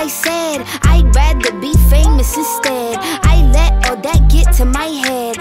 I said, I'd rather be famous instead. I let all that get to my head.